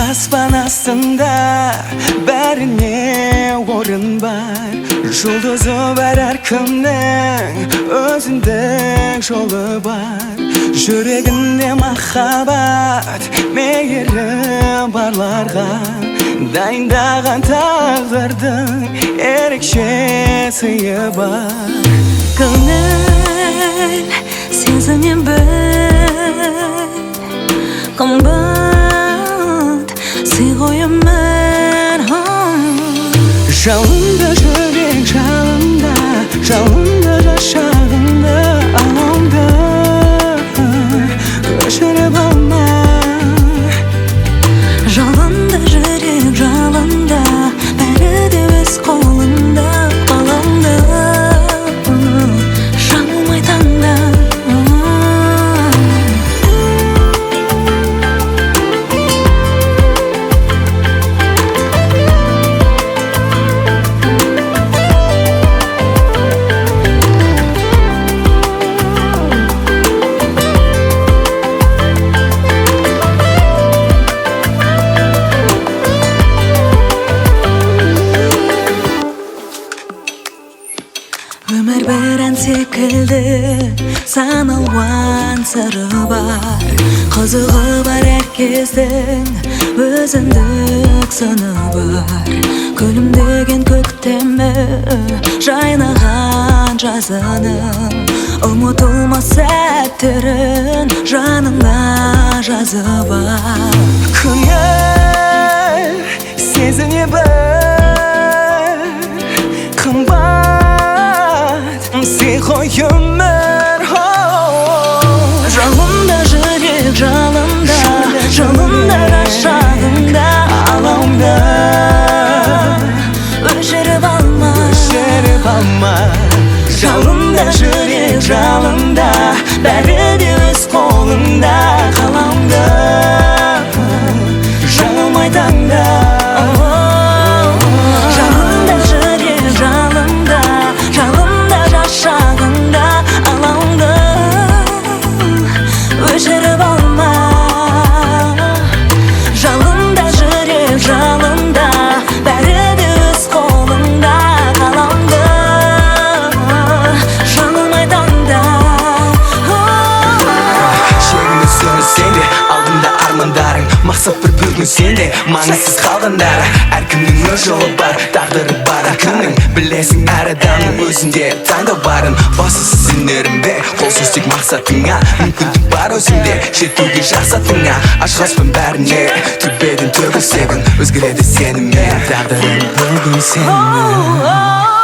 Аспан астында бәріне орын бар. Жұлдызы бар әркімнің өзіндік жолы бар. Жүрегінде махаббат мейірі барларға дайындаған тағдырдың ерекше сыйы бар. Көңіл сезінем бір қымбат сый қоямын. Жалында жүрек жалында, жалында жашағында алаңда өшіріп алма. Жалында жүрек жалында, бәрі де өз қолында. Балаңды жаңылмай таңда. Өмір бір ән секілді, сан алуан сыры бар. Қызығы бар әр кездің өзіндік сыны бар. Күлімдеген көктемі жайнаған жазының ұмытылмас сәттерін жаныңда жазып ал. Көңіл сезіне бір қымбат сый қоямын. Жалында жүрек жалында, жалында ғашағында алаңда өшіріп алма. Жалында жүрек жалында, бәрі де өз қолыңда. Қаламда жаңылмай таңда. Жалында жүрек жалында, жалында ғашағында алаңда өшіріп алма. Жалында жүрек жалында, бәрі де өз қолыңда. Қаламда жаңылмай таңда. Шегіңді сүрін сенде, алдында армандарың, мақсат бір бүгін сенде, маңызсыз қалғандары. Әркімнің өз жолы бар, тағдыры бар әркімнің. Білесің әр адамның өзінде таңдау барын. Бастысы сенерімде, қол созсек мақсатыңа. Мүмкіндік бар өзіңде, жетуге жақсатыңа. Ашқаспын бәріне, төбеден төгілсегін. Өзгереді сенімен, тағдырың бүгін сенің.